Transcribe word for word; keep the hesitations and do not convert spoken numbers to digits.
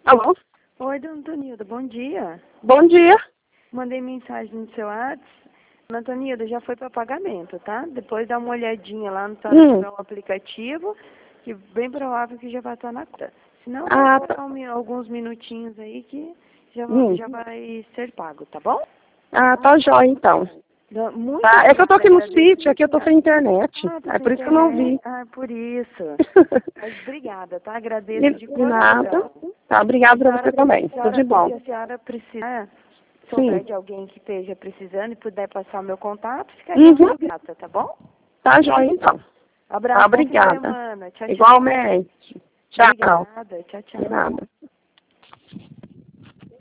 Alô? Oi, dona Antonilda, bom dia. Bom dia. Mandei mensagem no seu WhatsApp. Dona Antonilda, já foi para pagamento, tá? Depois dá uma olhadinha lá no Hum. seu aplicativo, que bem provável que já vai estar na conta. Se não, Ah, vai tá. dar um mi- alguns minutinhos aí que já, va- Hum. já vai ser pago, tá bom? Ah, tá jóia então. Da- Muito Tá, é que eu tô aqui no obrigada, sítio, aqui eu tô agradecida. sem internet. Ah, tá É sem por isso que eu não internet? vi. Ah, por isso. Mas obrigada, tá? De, Agradeço de de nada. coração. Tá, obrigado pra você Senhora, também. Tudo de senhora, bom. se a senhora precisar, Sim. souber de alguém que esteja precisando e puder passar o meu contato, ficaria Uhum. muito grata, tá bom? Tá jóia então. Abraço, Tá, bom fim de obrigada. semana. Tchau, tchau. Igualmente. Tchau. Obrigada, tchau, De tchau. nada.